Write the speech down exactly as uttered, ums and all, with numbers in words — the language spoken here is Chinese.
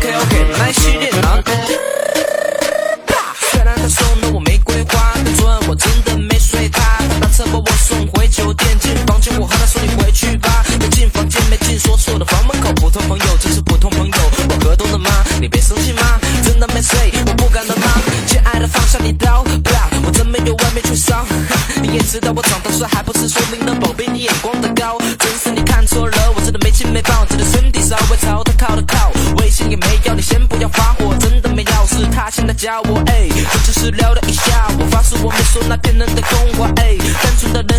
OK OK， 那一系列呢？虽然他送了我玫瑰花，但昨晚我真的没睡他。他打车把我送回酒店，进房间我和他说你回去吧。没进房间没进说错的房门口，普通朋友只是普通朋友，我合同了吗？你别生气吗？真的没睡，我不敢的吗？亲爱的放下你刀，我真没有外面去烧。你也知道我长得帅，还不是说明了宝贝你眼光的高。真是你看错了，我真的没亲没抱，只是身体稍微朝他靠了靠。微信也没要，你先不要发火，真的没要，是他现在加我，哎，这只是聊了一下，我发誓我没说那骗人的空话，哎，单纯的。